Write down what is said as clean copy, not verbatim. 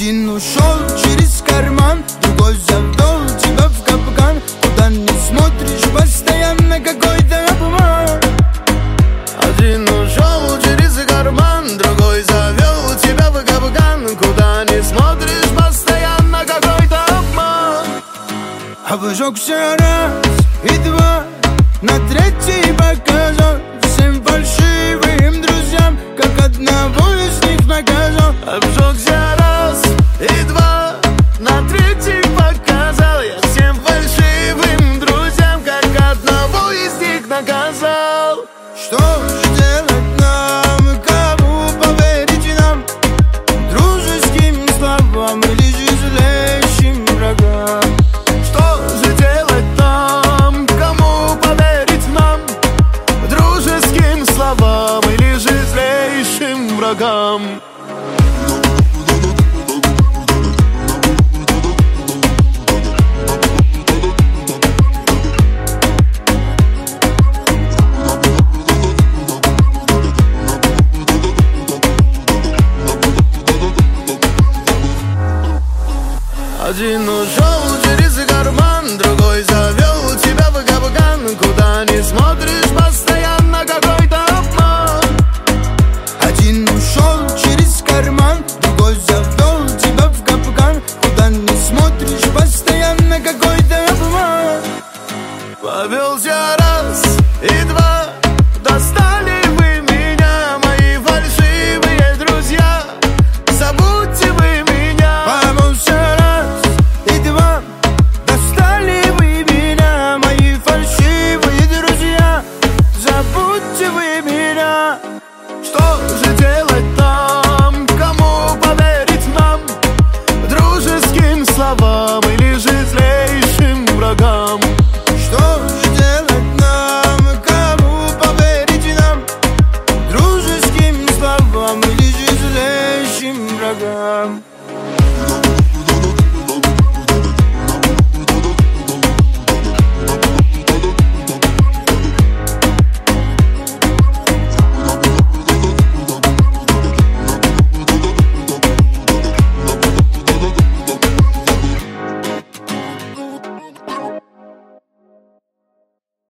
Один ушел через карман, другой завел тебя в капкан. Куда не смотришь, постоянно какой-то обман. Один ушел через карман, другой завел тебя в капкан. Куда не смотришь, постоянно какой-то обман. Обжегся раз и два, на третий показал всем фальшивым друзьям, как одного из них наказал. Обжегся раз и два, на третий показал я всем фальшивым друзьям, как одного из них наказал. Что же делать нам, кому поверить нам? Дружеским словам или же злейшим врагам? Что же делать нам, кому поверить нам? Дружеским словам или же злейшим врагам? Один ушел через карман, другой завел тебя в капкан. Куда не смотришь,